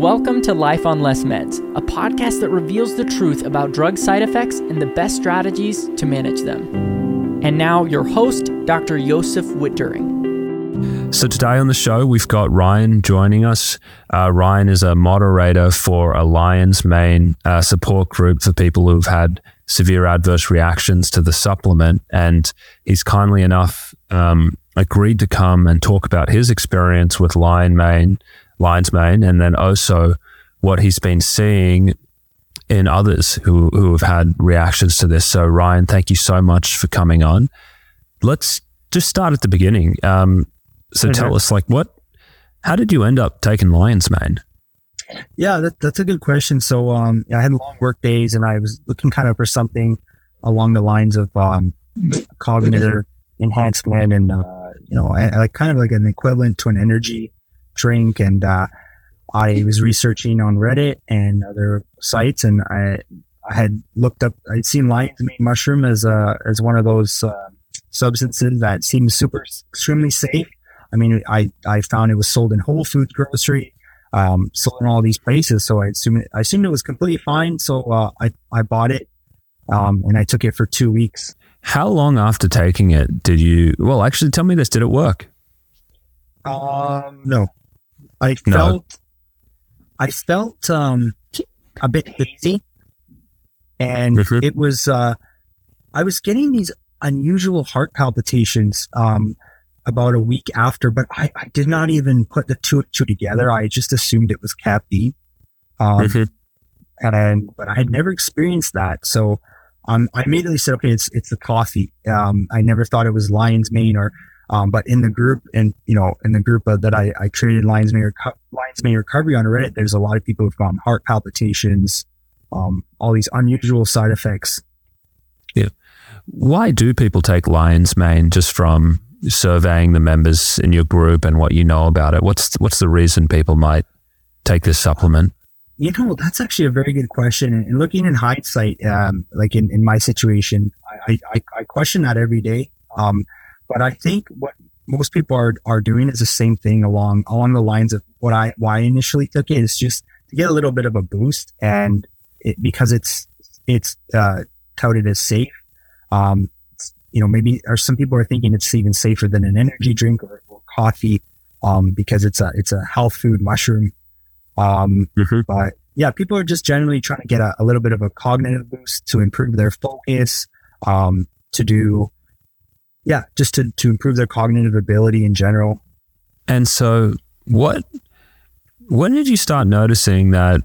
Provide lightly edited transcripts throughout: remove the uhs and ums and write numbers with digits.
Welcome to Life on Less Meds, a podcast that reveals the truth about drug side effects and the best strategies to manage them. And now your host, Dr. Joseph Witt-Doerring. So today on the show, we've got Ryan joining us. Ryan is a moderator for a Lion's Mane support group for people who've had severe adverse reactions to the supplement. And he's kindly enough agreed to come and talk about his experience with Lion's Mane, and then also what he's been seeing in others who have had reactions to this. So Ryan, thank you so much for coming on. Let's just start at the beginning. So tell us, how did you end up taking Lion's Mane? Yeah, that's a good question. So I had long work days and I was looking kind of for something along the lines of cognitive enhancement and, I kind of like an equivalent to an energy drink. And I was researching on Reddit and other sites, and I had looked up, I'd seen Lion's Mane mushroom as one of those substances that seems extremely safe. I mean, I found it was sold in Whole Foods grocery, sold in all these places. So I assumed it was completely fine. So I bought it and I took it for 2 weeks. How long after taking it did you, actually tell me this, did it work? No. I felt a bit hazy, and it was, I was getting these unusual heart palpitations about a week after, but I did not even put the two together. I just assumed it was caffeine. But I had never experienced that. So I immediately said, okay, it's the coffee. I never thought it was Lion's Mane but in the group that I created Lion's Mane Recovery on Reddit, there's a lot of people who've gotten heart palpitations, all these unusual side effects. Yeah. Why do people take Lion's Mane, just from surveying the members in your group and what you know about it? What's the reason people might take this supplement? That's actually a very good question. And looking in hindsight, like in my situation, I question that every day. But I think what most people are doing is the same thing along the lines of why I initially took it, is just to get a little bit of a boost, and because it's touted as safe. Maybe, or some people are thinking it's even safer than an energy drink or coffee, because it's a health food mushroom. But yeah, people are just generally trying to get a little bit of a cognitive boost to improve their focus, just to improve their cognitive ability in general. And so when did you start noticing that,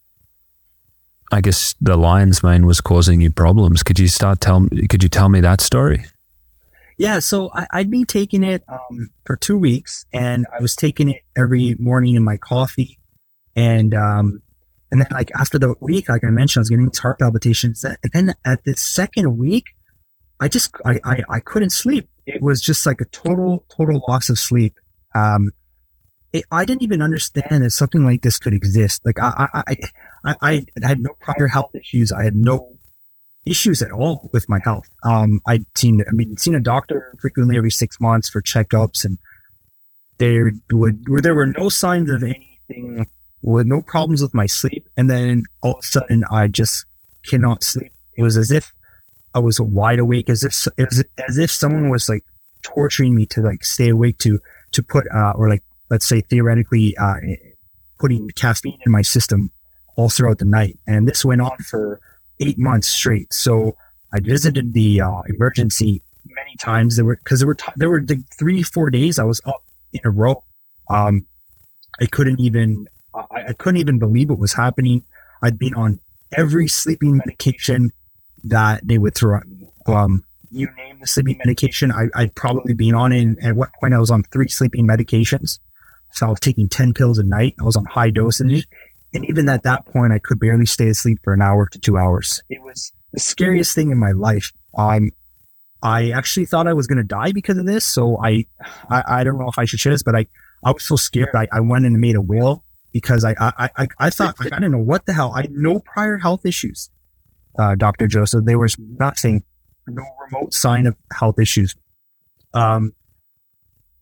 I guess, the Lion's Mane was causing you problems? Could you tell me that story? Yeah, so I'd been taking it for 2 weeks, and I was taking it every morning in my coffee. And then after the week, like I mentioned, I was getting these heart palpitations. And then at the second week, I couldn't sleep. It was just like a total loss of sleep. I didn't even understand that something like this could exist. Like I had no prior health issues. I had no issues at all with my health. I'd seen a doctor frequently every 6 months for checkups, and there were no signs of anything, with no problems with my sleep. And then all of a sudden I just cannot sleep. It was as if I was wide awake, as if someone was like torturing me to like stay awake to put or like, let's say theoretically putting caffeine in my system all throughout the night. And this went on for 8 months straight. So I visited the emergency many times. There were like 3-4 days I was up in a row. I couldn't even believe what was happening. I'd been on every sleeping medication that they would throw at me. You name the sleeping medication, I'd probably been on it. And at one point I was on 3 sleeping medications. So I was taking 10 pills a night. I was on high dosage. And even at that point, I could barely stay asleep for an hour to 2 hours. It was the scariest thing in my life. I actually thought I was going to die because of this. So I don't know if I should share this, but I was so scared. I went and made a will, because I thought, I didn't know what the hell. I had no prior health issues. Dr. Joseph, there was nothing, no remote sign of health issues.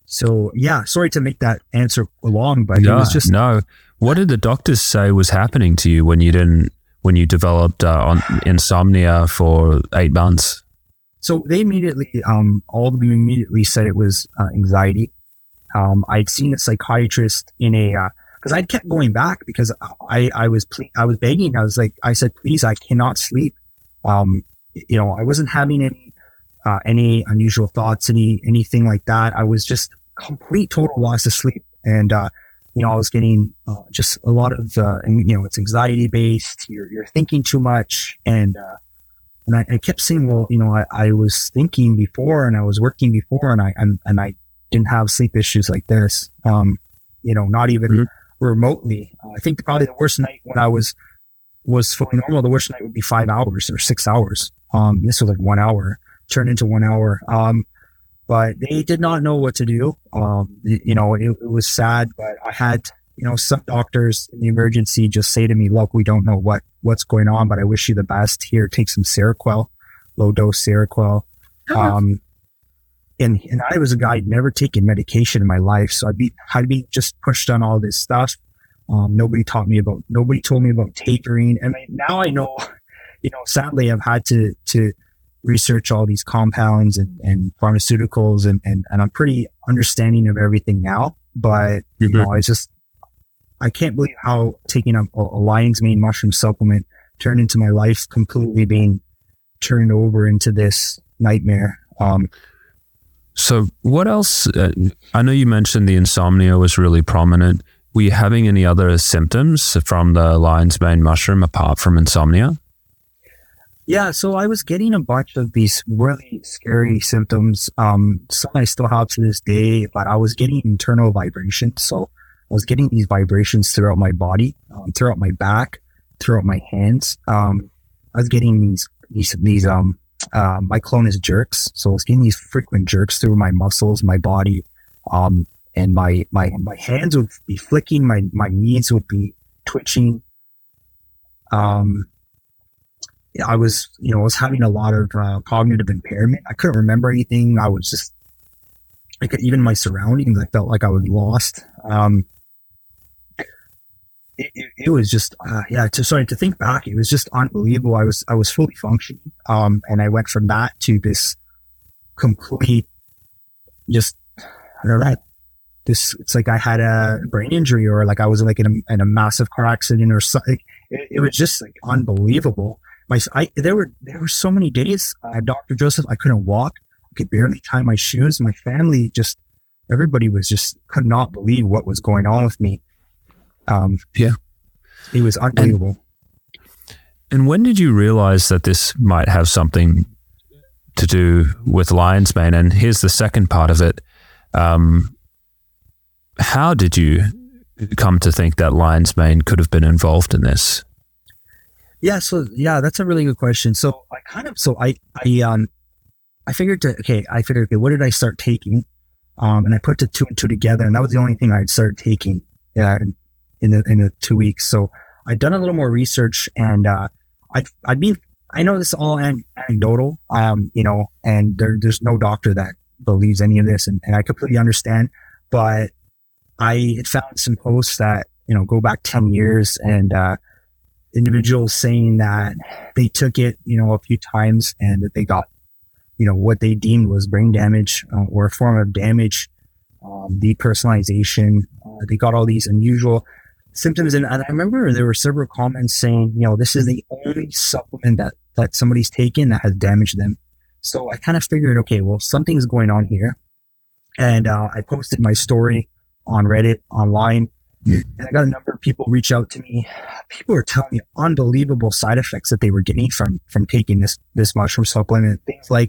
So yeah, sorry to make that answer long, but it was just no. What did the doctors say was happening to you when you developed insomnia for 8 months? So they immediately, all of them immediately said it was anxiety. I'd seen a psychiatrist in because I'd kept going back because I was begging. I said, please, I cannot sleep. I wasn't having any unusual thoughts, anything like that. I was just complete total loss of sleep, and I was getting just a lot of it's anxiety based. You're thinking too much, and I kept saying, well, I was thinking before, and I was working before, and I didn't have sleep issues like this. Not even remotely. I think probably the worst night when I was fully normal, the worst night would be 5 hours or 6 hours. This was like 1 hour, turned into 1 hour. But they did not know what to do. It was sad, but I had, some doctors in the emergency just say to me, look, we don't know what's going on, but I wish you the best. Here, take some Seroquel, low dose Seroquel. And I was a guy who'd never taken medication in my life. So I'd be just pushed on all this stuff. Nobody told me about tapering. And now I know, sadly I've had to research all these compounds and pharmaceuticals and I'm pretty understanding of everything now, but I can't believe how taking a lion's mane mushroom supplement turned into my life completely being turned over into this nightmare. So what else? I know you mentioned the insomnia was really prominent. Were you having any other symptoms from the lion's mane mushroom apart from insomnia? Yeah, so I was getting a bunch of these really scary symptoms. Some I still have to this day, but I was getting internal vibrations. So I was getting these vibrations throughout my body, throughout my back, throughout my hands. I was getting these myoclonus jerks. So I was getting these frequent jerks through my muscles, my body, and my hands would be flicking, my knees would be twitching. I was having a lot of cognitive impairment. I couldn't remember anything. I was just, even my surroundings, I felt like I was lost. It was just, to think back, it was just unbelievable. I was fully functioning. And I went from that to this complete, just, I don't know, it's like I had a brain injury or like I was like in a massive car accident or something. It was just like unbelievable. There were so many days, Dr. Joseph, I couldn't walk. I could barely tie my shoes. My family everybody could not believe what was going on with me. It was unbelievable. And when did you realize that this might have something to do with lion's mane? And here's the second part of it. How did you come to think that lion's mane could have been involved in this? Yeah, that's a really good question. So I figured, what did I start taking? And I put the 2 and 2 together, and that was the only thing I'd started taking in the 2 weeks. So I'd done a little more research, and I know this is all anecdotal, and there's no doctor that believes any of this, and I completely understand. But I had found some posts that go back 10 years, and individuals saying that they took it, a few times and that they got, what they deemed was brain damage or a form of damage, depersonalization. They got all these unusual symptoms. And I remember there were several comments saying, this is the only supplement that somebody's taken that has damaged them. So I kind of figured, okay, well, something's going on here. And I posted my story on Reddit online. And I got a number of people reach out to me. People were telling me unbelievable side effects that they were getting from taking this mushroom supplement. Things like,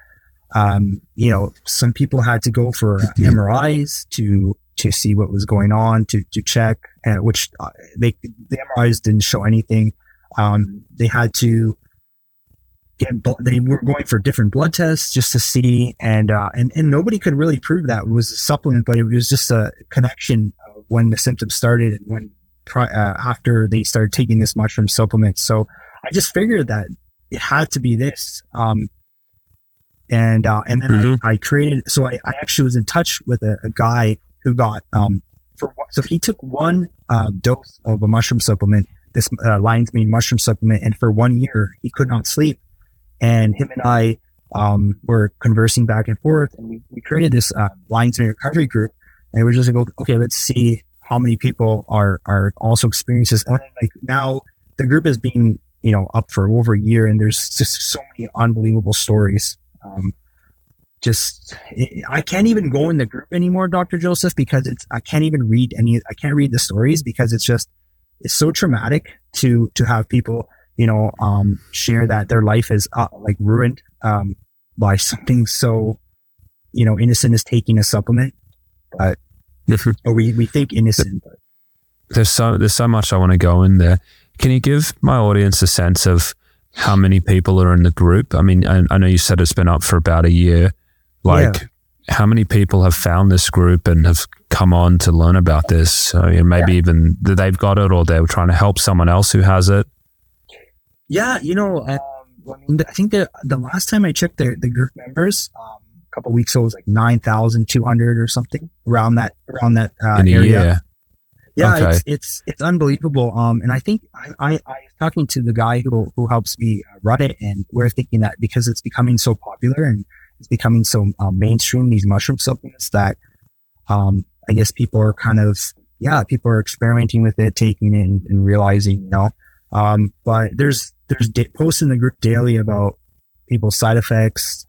some people had to go for MRIs to see what was going on, to check, which the MRIs didn't show anything. They had to they were going for different blood tests just to see, and nobody could really prove that it was a supplement, but it was just a connection of when the symptoms started and when after they started taking this mushroom supplement. So I just figured that it had to be this. And then I created, so I actually was in touch with a guy who got, so he took one dose of a mushroom supplement, this lion's mane mushroom supplement, and for 1 year he could not sleep. And him and I were conversing back and forth, and we created this lion's mane recovery group. And we're just like, okay, let's see how many people are also experiencing this. And like now the group is being, up for over a year, and there's just so many unbelievable stories. I can't even go in the group anymore, Dr. Joseph, because I can't read the stories, because it's so traumatic to have people, share that their life is like ruined, by something so, innocent as taking a supplement, but, or we think innocent, but there's so much I want to go in there. Can you give my audience a sense of how many people are in the group? I mean, I know you said it's been up for about a year. How many people have found this group and have come on to learn about this? Maybe even they've got it, or they're trying to help someone else who has it. Yeah, I think the last time I checked the group members, a couple of weeks ago, it was like 9,200 or something around that in a area. Year. Yeah, okay. it's unbelievable. And I think I was talking to the guy who helps me run it, and we're thinking that because it's becoming so popular and it's becoming so mainstream, these mushroom supplements, that I guess people are people are experimenting with it, taking it and realizing, but there's posts in the group daily about people's side effects.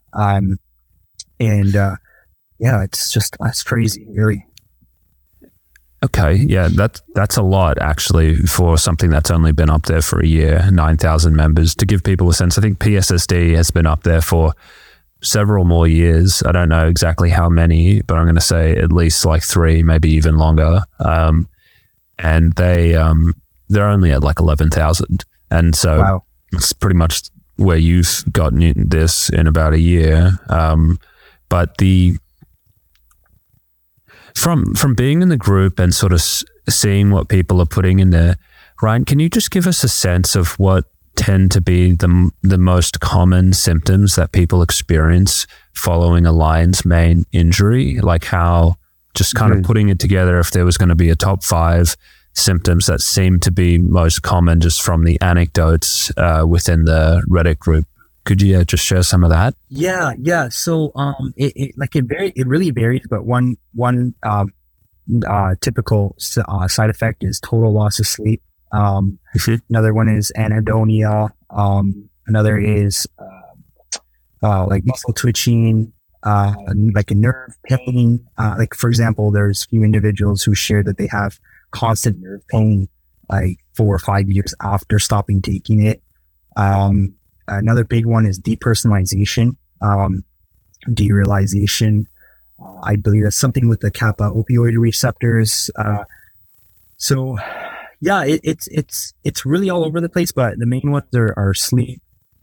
It's crazy, really. Okay, yeah, that's a lot actually for something that's only been up there for a year, 9,000 members. To give people a sense, I think PSSD has been up there for several more years. I don't know exactly how many, but I'm going to say at least like 3, maybe even longer. And they're only at like 11,000. And so wow. It's pretty much where you've gotten this in about a year. But from being in the group and sort of seeing what people are putting in there, Ryan, can you just give us a sense of what tend to be the most common symptoms that people experience following a lion's mane injury? Like how, just kind of putting it together, if there was going to be a top 5 symptoms that seem to be most common just from the anecdotes within the Reddit group. Could you just share some of that? Yeah. So it really varies, but one typical side effect is total loss of sleep. Another one is anhedonia. Another is like muscle twitching, like a nerve pain. Like for example, there's a few individuals who share that they have constant nerve pain like 4 or 5 years after stopping taking it. Another big one is depersonalization, derealization. I believe that's something with the kappa opioid receptors. So yeah, it's really all over the place, but the main ones are sleep,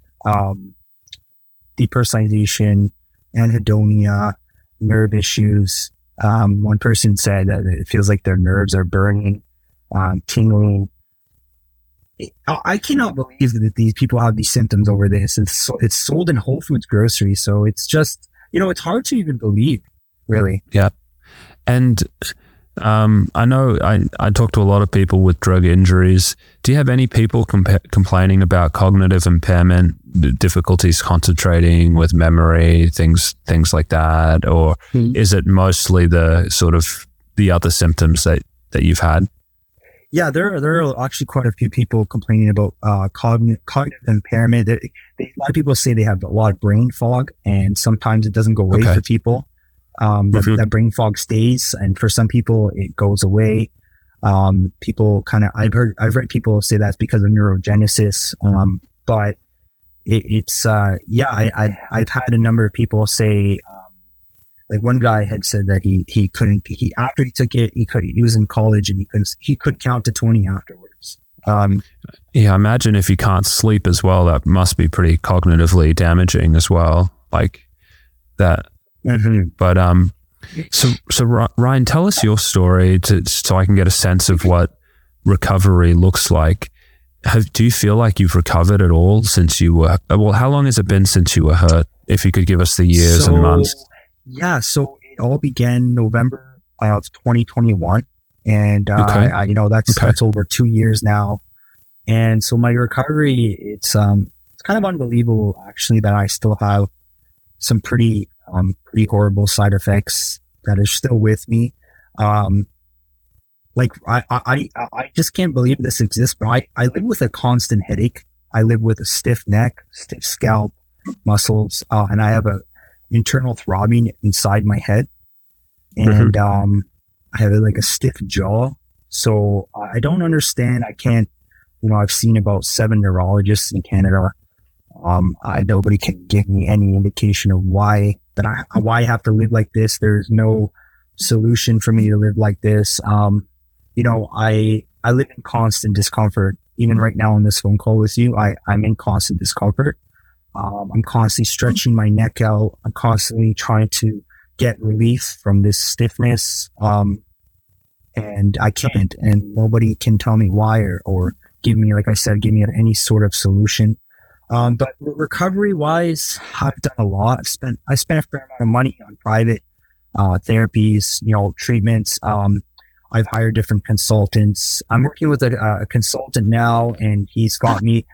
depersonalization, anhedonia, nerve issues. One person said that it feels like their nerves are burning, tingling. I cannot believe that these people have these symptoms over this. It's sold in Whole Foods grocery, so it's just, it's hard to even believe, really. Yeah. And I know I talk to a lot of people with drug injuries. Do you have any people complaining about cognitive impairment, difficulties concentrating with memory, things like that? Or is it mostly the sort of the other symptoms that you've had? Yeah, there are actually quite a few people complaining about cognitive impairment. A lot of people say they have a lot of brain fog, and sometimes it doesn't go away for people. That brain fog stays, and for some people it goes away. People I've read people say that's because of neurogenesis. But I've had a number of people say, like one guy had said that he couldn't, after he took it, he was in college and he could count to 20 afterwards. Yeah, I imagine if you can't sleep as well, that must be pretty cognitively damaging as well, like that. Mm-hmm. But so Ryan, tell us your story so I can get a sense of what recovery looks like. Do you feel like you've recovered at all since you were? Well, how long has it been since you were hurt? if you could give us the years and months. Yeah, so it all began November of 2021, and that's over 2 years now. And so my recovery, it's kind of unbelievable actually that I still have some pretty horrible side effects that are still with me. Like I just can't believe this exists, but I live with a constant headache. I live with a stiff neck, stiff scalp, muscles, and I have a internal throbbing inside my head, and I have like a stiff jaw. So I don't understand. I can't. I've seen about 7 neurologists in Canada. Nobody can give me any indication of why I have to live like this. There's no solution for me to live like this. I live in constant discomfort. Even right now on this phone call with you, I'm in constant discomfort. I'm constantly stretching my neck out. I'm constantly trying to get relief from this stiffness. And I can't, and nobody can tell me why or give me, like I said, any sort of solution. But recovery wise, I've done a lot. I spent a fair amount of money on private therapies, treatments. I've hired different consultants. I'm working with a consultant now, and he's got me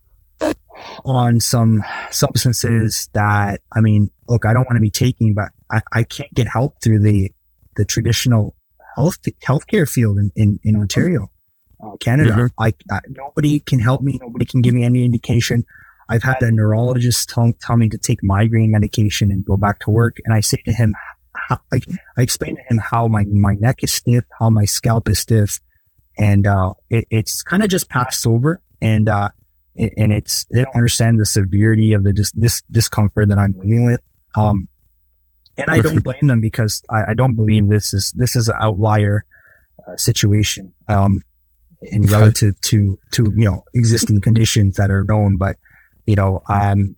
on some substances that, look, I don't want to be taking, but I can't get help through the traditional healthcare field in Ontario, Canada. Nobody can help me. Nobody can give me any indication. I've had a neurologist tell me to take migraine medication and go back to work. And I say to him, I explain to him how my neck is stiff, how my scalp is stiff, and it's kind of just passed over, and they don't understand the severity of this discomfort that I'm living with. And I don't blame them, because I don't believe this is an outlier situation in relative to existing conditions that are known. But I've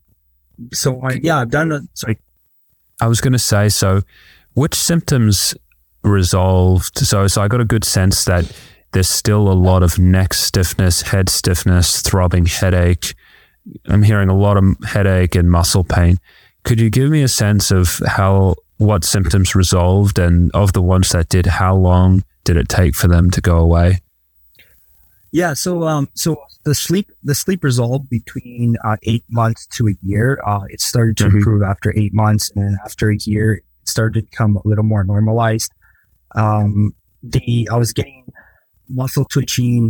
done. Sorry, I was going to say, so which symptoms resolved? So I got a good sense that there's still a lot of neck stiffness, head stiffness, throbbing headache. I'm hearing a lot of headache and muscle pain. Could you give me a sense of what symptoms resolved, and of the ones that did, how long did it take for them to go away? Yeah, so the sleep resolved between 8 months to a year. It started to improve after 8 months, and then after a year, it started to become a little more normalized. I was getting muscle twitching.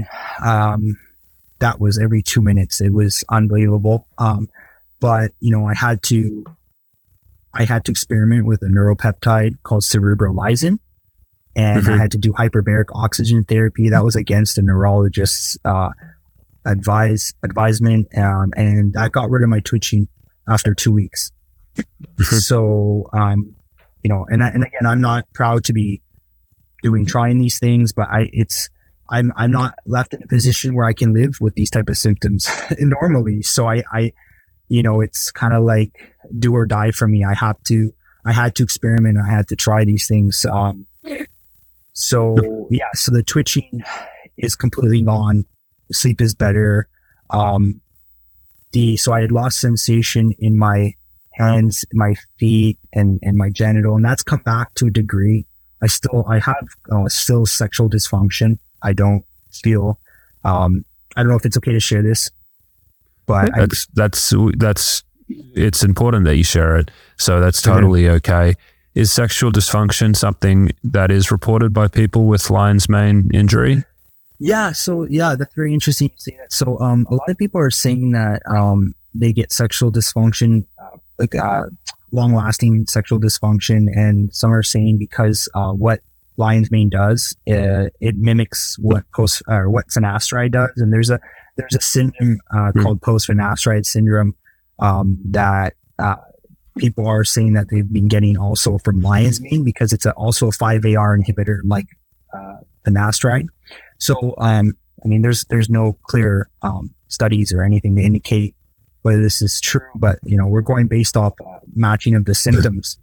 That was every 2 minutes. It was unbelievable. But I had to experiment with a neuropeptide called cerebrolysin, and I had to do hyperbaric oxygen therapy. That was against a neurologist's advisement, and I got rid of my twitching after 2 weeks. So, and again, I'm not proud to be trying these things, but I'm not left in a position where I can live with these type of symptoms normally. So it's kind of like do or die for me. I had to experiment. I had to try these things. So the twitching is completely gone. The sleep is better. So I had lost sensation in my hands, my feet, and my genital, and that's come back to a degree. I have still sexual dysfunction. I don't feel, I don't know if it's okay to share this, but it's important that you share it. So that's totally okay. Is sexual dysfunction something that is reported by people with lion's mane injury? Yeah. So that's very interesting to say that. So, a lot of people are saying that, they get sexual dysfunction, long-lasting sexual dysfunction, and some are saying because what lion's mane does, it mimics what finasteride does, and there's a syndrome called post-finasteride syndrome that people are saying that they've been getting also from lion's mane, because it's also a 5-AR inhibitor like finasteride. So there's no clear studies or anything to indicate whether this is true, but we're going based off matching of the symptoms.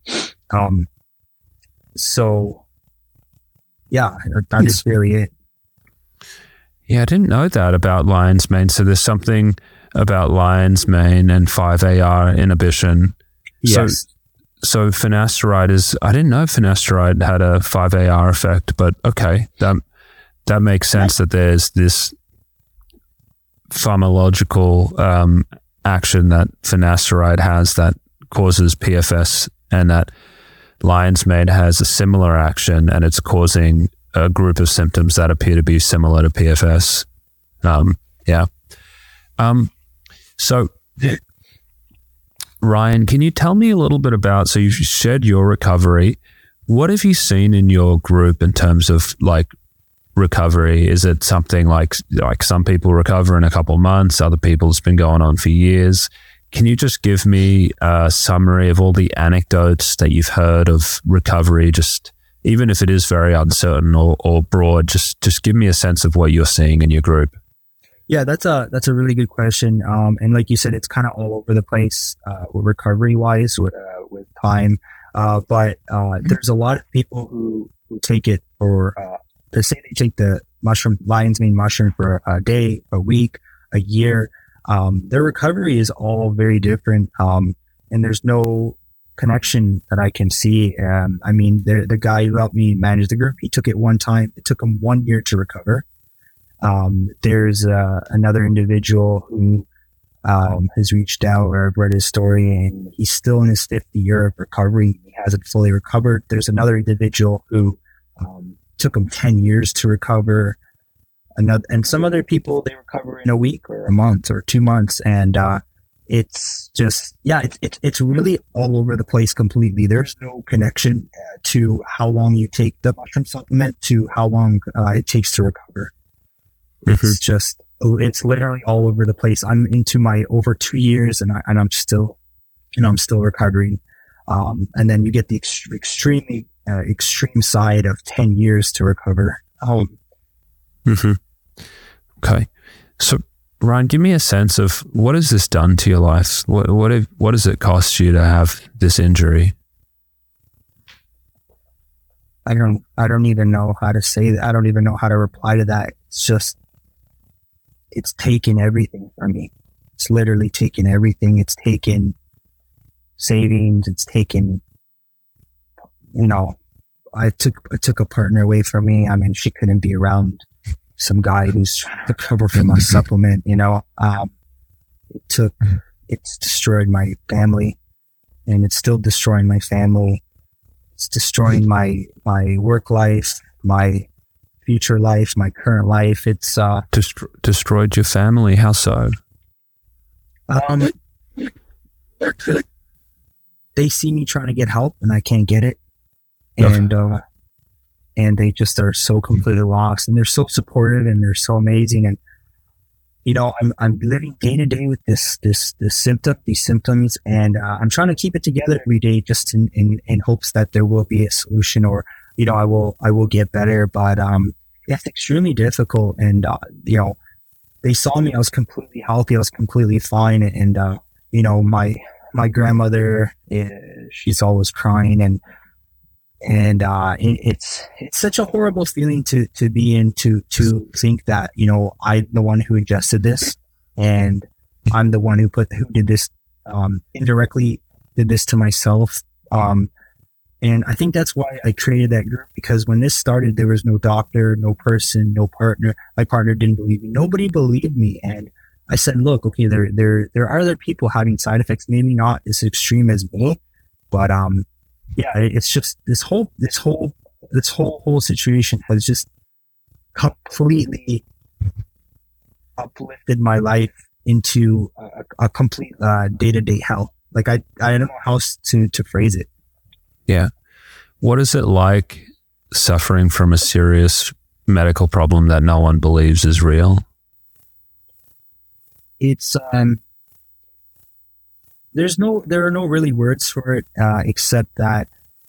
That's really it. Yeah, I didn't know that about lion's mane. So there's something about lion's mane and 5-AR inhibition Yes. So finasteride is, I didn't know finasteride had a 5-AR effect, but okay, that makes sense that there's this pharmacological action that finasteride has that causes PFS, and that lion's mane has a similar action, and it's causing a group of symptoms that appear to be similar to PFS. So Ryan, can you tell me a little bit about, so you've shared your recovery. What have you seen in your group in terms of like recovery? Is it something like some people recover in a couple of months, other people it's been going on for years? Can you just give me a summary of all the anecdotes that you've heard of recovery, just even if it is very uncertain or broad, just give me a sense of what you're seeing in your group. Yeah, that's a really good question. And like you said, it's kind of all over the place recovery wise with time. But there's a lot of people who take it for, they say they take the lion's mane mushroom for a day, a week, a year. Their recovery is all very different. And there's no connection that I can see. I mean, the guy who helped me manage the group, he took it one time. It took him 1 year to recover. There's another individual who has reached out, or I've read his story, and he's still in his 5th year of recovery. He hasn't fully recovered. There's another individual who took him 10 years to recover. And some other people, they recover in a week or a month or 2 months. And it's just, it's really all over the place completely. There's no connection to how long you take the mushroom supplement to how long it takes to recover. It's just, it's literally all over the place. I'm into my over 2 years and I'm still, I'm still recovering. And then you get the extreme side of 10 years to recover. Okay. So Ryan, give me a sense of what has this done to your life? What does it cost you to have this injury? I don't even know how to say that. I don't even know how to reply to that. It's just, it's taken everything from me. It's literally taken everything. It's taken savings. It's taken, I took a partner away from me. I mean, she couldn't be around some guy who's trying to cover for my supplement, it's destroyed my family, and it's still destroying my family. It's destroying my work life, my future life, my current life. It's destroyed your family. How so? They see me trying to get help and I can't get it, and they just are so completely lost. And they're so supportive and they're so amazing. And I'm living day to day with these symptoms, and I'm trying to keep it together every day, just in hopes that there will be a solution, or I will get better. But it's extremely difficult. And they saw me. I was completely healthy. I was completely fine. And my grandmother, she's always crying, and it's such a horrible feeling to be in, to think that, I'm the one who ingested this, and I'm the one who did this, indirectly did this to myself. And I think that's why I created that group, because when this started, there was no doctor, no person, no partner. My partner didn't believe me. Nobody believed me. And I said, look, okay, there are other people having side effects, maybe not as extreme as me, but, it's just this whole situation has just completely uplifted my life into a complete day-to-day hell. Like I don't know how to phrase it. Yeah. What is it like suffering from a serious medical problem that no one believes is real? It's there are no really words for it, except that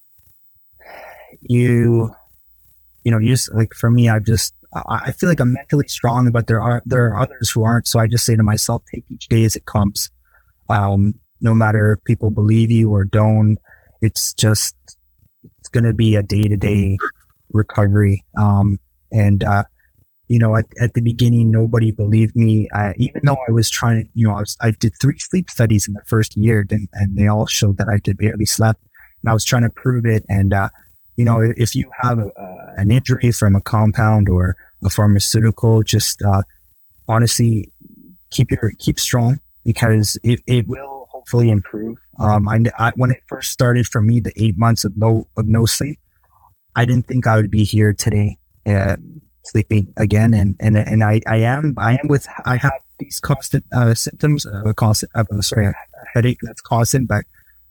you just, like, for me, I feel like I'm mentally strong, but there are others who aren't. So I just say to myself, take each day as it comes. No matter if people believe you or don't, it's going to be a day-to-day recovery. And at the beginning, nobody believed me. Even though I was trying to, I did 3 sleep studies in the first year, and they all showed that I barely slept. And I was trying to prove it. And, if you have an injury from a compound or a pharmaceutical, just honestly, keep strong, because it will hopefully improve. When it first started for me, the 8 months of no sleep, I didn't think I would be here today, sleeping again. And I have these constant symptoms of a headache that's constant, but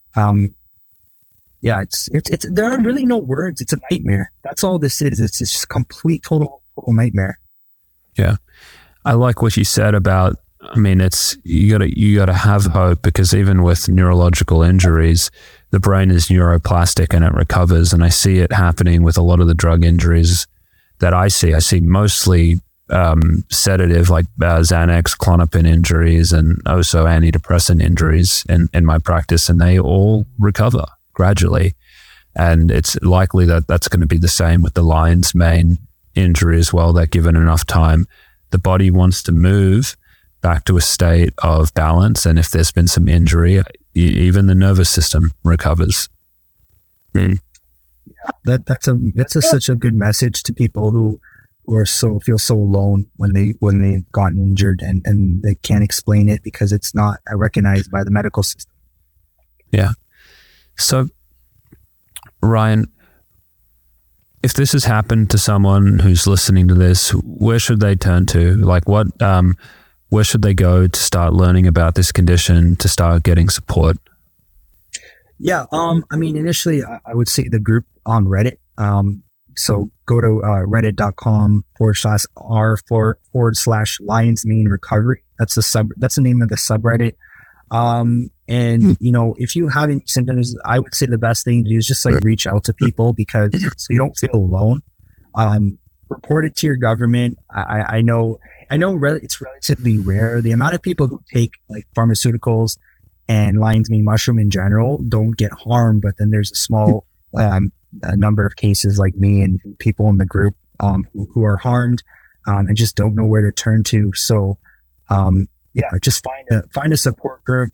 it's there are really no words. It's a nightmare. That's all this is. It's just complete total nightmare. Yeah. I like what you said about, it's you gotta have hope, because even with neurological injuries, the brain is neuroplastic and it recovers. And I see it happening with a lot of the drug injuries that I see. I see mostly sedative, like Xanax, Klonopin injuries, and also antidepressant injuries in my practice, and they all recover gradually. And it's likely that that's going to be the same with the lion's mane injury as well, that given enough time, the body wants to move back to a state of balance. And if there's been some injury, even the nervous system recovers. Yeah, that's such a good message to people who feel so alone when they've gotten injured and they can't explain it because it's not recognized by the medical system. Yeah. So, Ryan, if this has happened to someone who's listening to this, where should they turn to? Like where should they go to start learning about this condition, to start getting support? Yeah. Initially I would say the group on Reddit. So go to reddit.com/r/Lions Mane Recovery. That's the name of the subreddit. If you have any symptoms, I would say the best thing to do is just reach out to people, because so you don't feel alone. Report it to your government. I know it's relatively rare. The amount of people who take pharmaceuticals and lion's mane mushroom in general don't get harmed, but then there's a small a number of cases like me and people in the group who are harmed and just don't know where to turn to. So just find a support group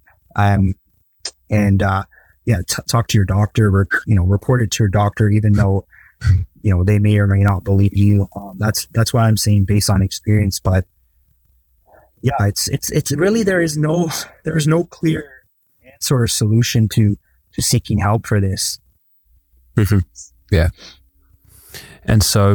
talk to your doctor, or report it to your doctor, even though they may or may not believe you. That's what I'm saying based on experience. But yeah, it's really there is no clear answer or solution to seeking help for this. Mm-hmm. Yeah. And so,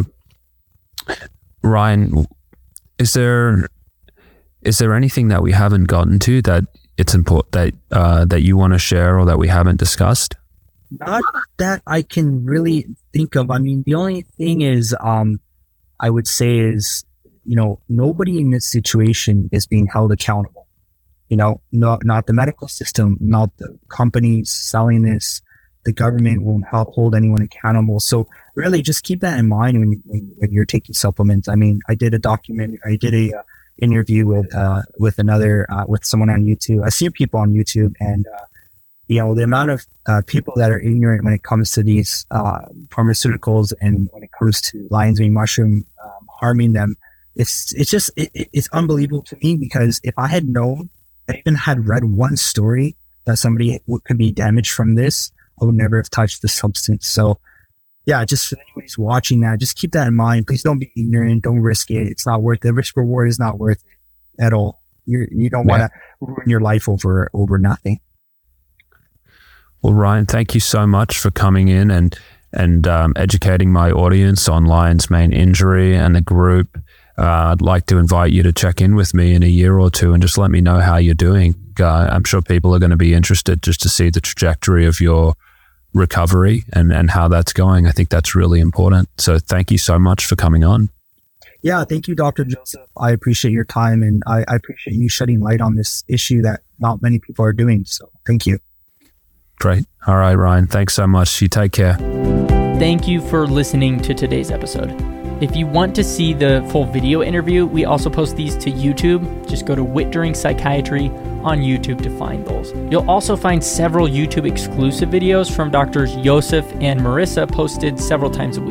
Ryan, is there anything that we haven't gotten to that it's important that you want to share, or that we haven't discussed? Not that I can really think of. The only thing is, I would say is, nobody in this situation is being held accountable. Not the medical system, not the companies selling this. The government won't hold anyone accountable. So really just keep that in mind when you're taking supplements. I did a interview with someone on YouTube. I see people on YouTube, and the amount of people that are ignorant when it comes to these pharmaceuticals, and when it comes to lion's mane mushroom harming them, it's unbelievable to me, because if I had known, I even had read one story that somebody could be damaged from this, I would never have touched the substance. So yeah, just for anyone who's watching that, just keep that in mind. Please don't be ignorant. Don't risk it. It's not worth it. The risk reward is not worth it at all. You don't want to ruin your life over nothing. Well, Ryan, thank you so much for coming in and educating my audience on lion's mane injury and the group. I'd like to invite you to check in with me in a year or two and just let me know how you're doing. I'm sure people are going to be interested just to see the trajectory of your recovery and how that's going. I think that's really important. So thank you so much for coming on. Yeah, thank you, Dr. Joseph. I appreciate your time, and I appreciate you shedding light on this issue that not many people are doing. So thank you. Great. All right, Ryan. Thanks so much. You take care. Thank you for listening to today's episode. If you want to see the full video interview, we also post these to YouTube. Just go to Wittering Psychiatry on YouTube to find those. You'll also find several YouTube exclusive videos from Drs. Joseph and Marissa posted several times a week.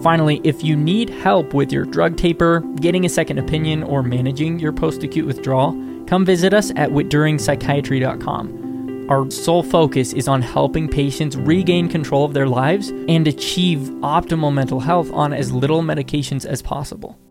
Finally, if you need help with your drug taper, getting a second opinion, or managing your post-acute withdrawal, come visit us at whitduringpsychiatry.com. Our sole focus is on helping patients regain control of their lives and achieve optimal mental health on as little medications as possible.